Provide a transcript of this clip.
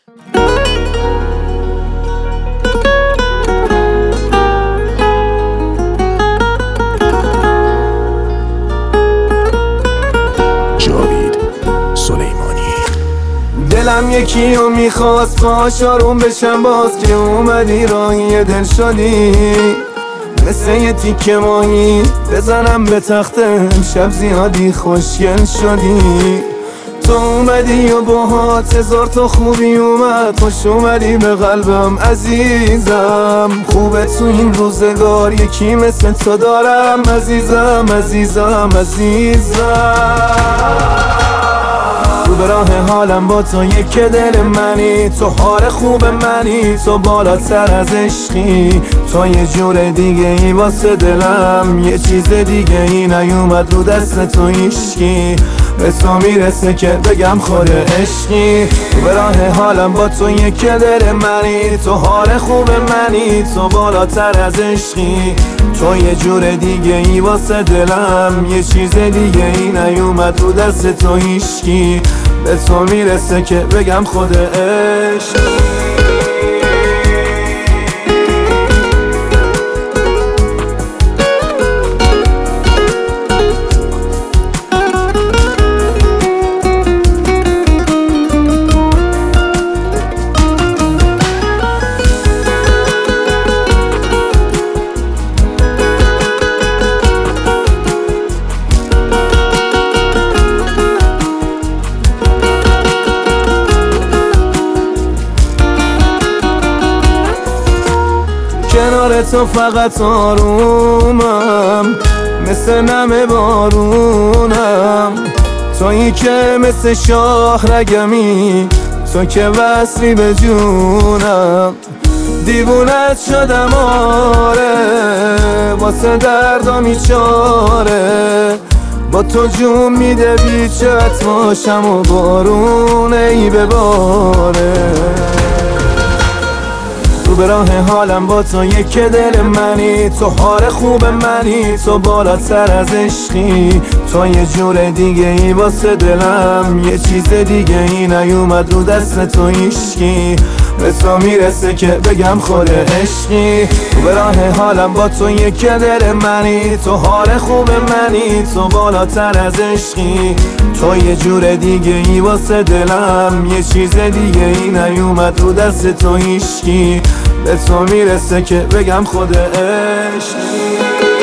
جاوید سلیمانی. دلم یکی رو میخواست باهاش آروم بشم، باز که اومدی راهی دل شدی، مثل یه تیکه ماهی بزنم به تختم، شب زیادی خوشگل شدی. تو اومدی و باهات هزار تا خوبی اومد، خوش اومدی به قلبم عزیزم. خوبه تو این روزگار یکی مثل تو دارم، عزیزم عزیزم عزیزم. رو به راه حالم با تو یک دل منی، تو حال خوب منی، تو بالاتر از عشقی، تو یه جور دیگه ای واسه دلم، یه چیز دیگه ای نیومد رو دست تو هیشکی، به تو میرسه که بگم خود عشقی. رو به راه حالم با تو یک دل منی، تو حال خوب منی، تو بالاتر از عشقی، تو یه جور دیگه ای واسه دلم، یه چیز دیگه ای نیومد رو دست تو هیشکی، به تو میرسه که بگم خود عشق. کنار تو فقط آرومم، مثل نم بارونم، تویی که مثل شاه رگمی، تو که وصلی به جونم. دیوونت شدم آره، واسه دردم بیچاره، با تو جون میده بیچت باشم و بارونه ای بباره. رو به راه حالم با تو یک دل منی، تو حال خوب منی، تو بالاتر از عشقی، تو یه جور دیگه ای واسه دلم، یه چیز دیگه ای نیومد رو دست تو هیشکی، به تو میرسه که بگم خود عشقی. رو به راه حالم با تو یک دل منی، تو حال خوب منی، تو بالاتر از عشقی، تو یه جور دیگه ای واسه دلم، یه چیز دیگه ای نیومد رو دست تو هیشکی، به تو میرسه که بگم خود عشق.